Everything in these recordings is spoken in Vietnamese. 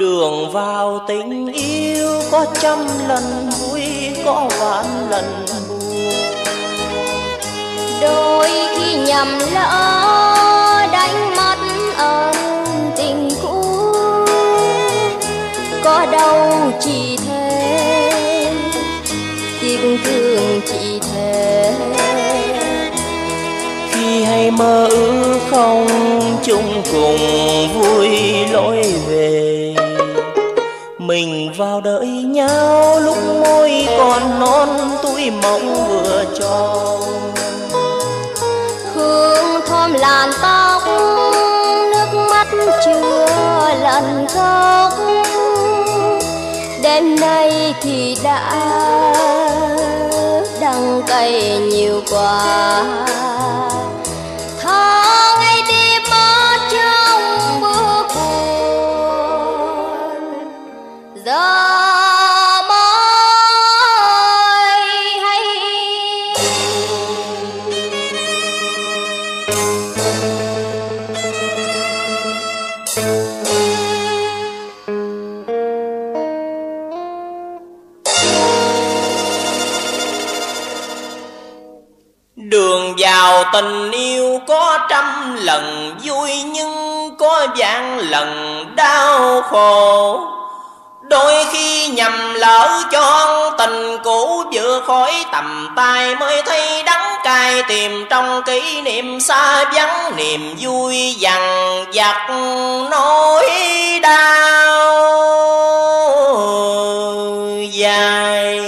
Đường vào tình yêu có trăm lần vui, có vạn lần buồn. Đôi khi nhầm lỡ đánh mất ơn tình cũ, có đâu chỉ thế, tiếc thương chỉ thế. Khi hay mơ ước không chung cùng vui lối về, mình vào đợi nhau lúc môi còn non tuổi mộng vừa tròn. Hương thơm làn tóc, nước mắt chưa lần khóc, đêm nay thì đã đắng cay nhiều quá. Thơ ngày đi mất trong bước buồn, giờ mới hay. Đường vào tình yêu có trăm lần vui, nhưng có vạn lần đau khổ. Đôi khi nhầm lỡ cho tình cũ vừa khỏi tầm tay, mới thấy đắng cay tìm trong kỷ niệm xa vắng. Niềm vui dằn vặt nỗi đau dài.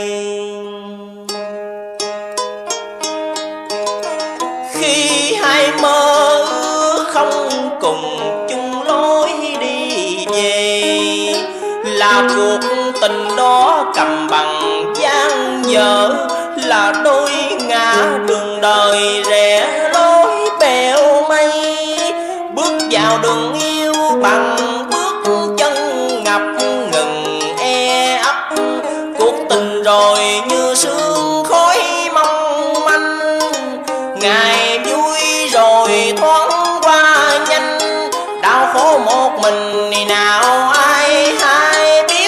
Khi hai mơ không cùng chung lối đi về, là cuộc tình đó cầm bằng dang dở, là đôi ngã đường đời rẽ lối bèo mây. Bước vào đường yêu bằng bước chân ngập ngừng e ấp, cuộc tình rồi như sương khói mong manh. Ngày vui rồi thoáng qua nhanh, đau khổ một mình thì nào ai hay biết.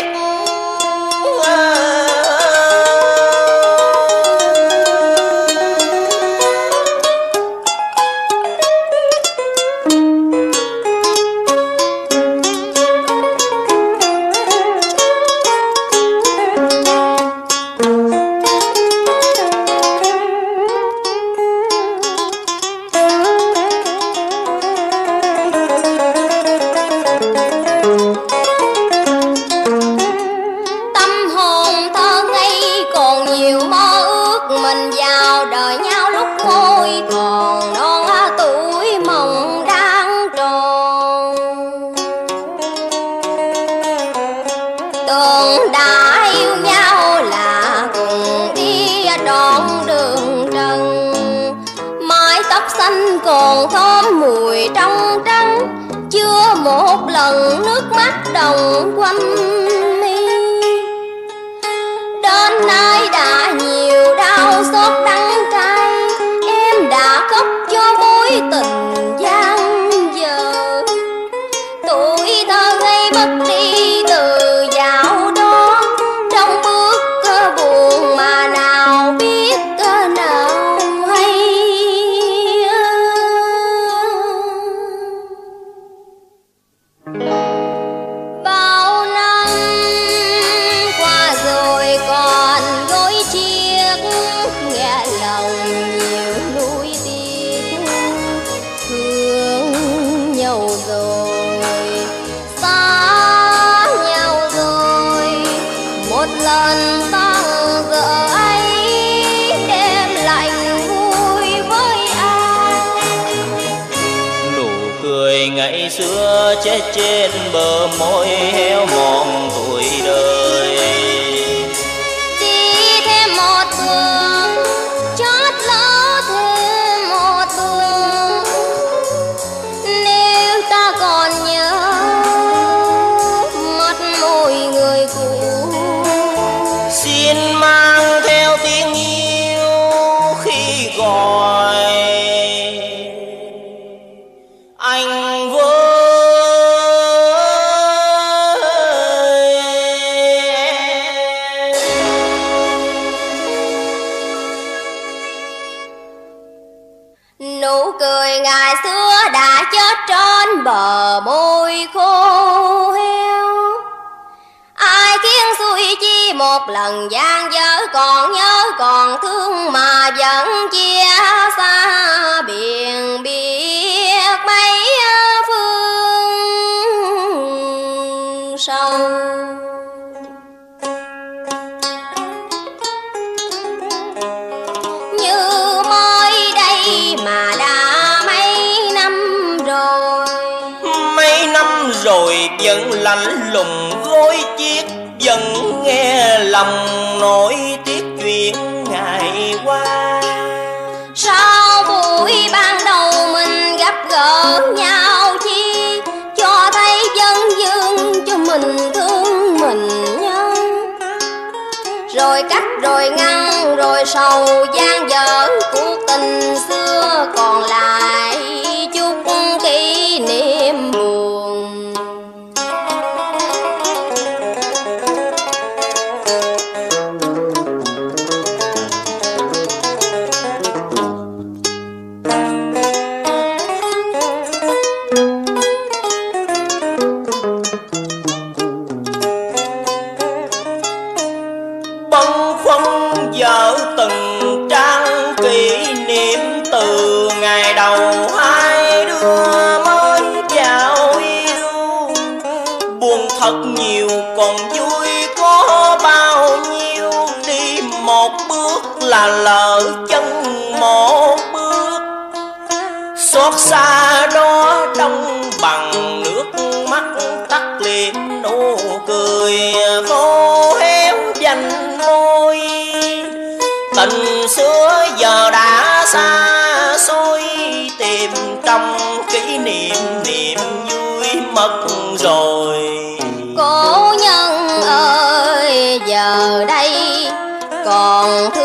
Còn thơm mùi trong trắng, chưa một lần nước mắt đồng quanh mi. Đến nay đã nhiều đau xót đắng cay, em đã khóc cho mối tình gian dở. Tuổi thơ ngây mất đi từ dạo đó, trong bước buồn mà nào biết nào hay. Bao năm qua rồi còn gối chiếc, nghe lòng nhiều nuối tiếc. Thương nhau rồi, xa nhau rồi, một lần tan vỡ ấy, đêm lạnh vui với ai. Nụ cười ngày xưa chết trên bờ môi héo mòn tuổi đời. Đi thêm một tuần, chót lỡ thêm một tuần. Nếu ta còn nhớ mắt môi người cũ, xin mang theo tiếng yêu khi gọi anh với. bờ môi khô heo. Ai khiến xuôi chi một lần gian dở, còn nhớ còn thương mà vẫn chia xa biển biệt mấy phương sâu. Như mới đây mà đã mấy năm rồi, mấy năm rồi vẫn lạnh lùng gối chiếc, vẫn nghe lòng nỗi tiếc chuyện ngày qua. sao buổi ban đầu mình gặp gỡ nhau chi, cho thấy dân dương cho mình thương mình nhân. Rồi cắt rồi ngăn rồi sầu gian dở, cuộc tình xưa còn lại chút kỷ niệm buồn. Bâng khuâng vợ từng trang kỷ niệm, từ ngày đầu hai đứa mới vào yêu. Buồn thật nhiều còn vui có bao nhiêu, đi một bước là lỡ chân một bước. Xót xa đó đông bằng nước mắt, tắt liệm nụ cười khô héo dành môi. Tình xưa giờ đã xa xôi, tìm trong kỷ niệm niềm vui mất rồi. Cố nhân ơi giờ đây còn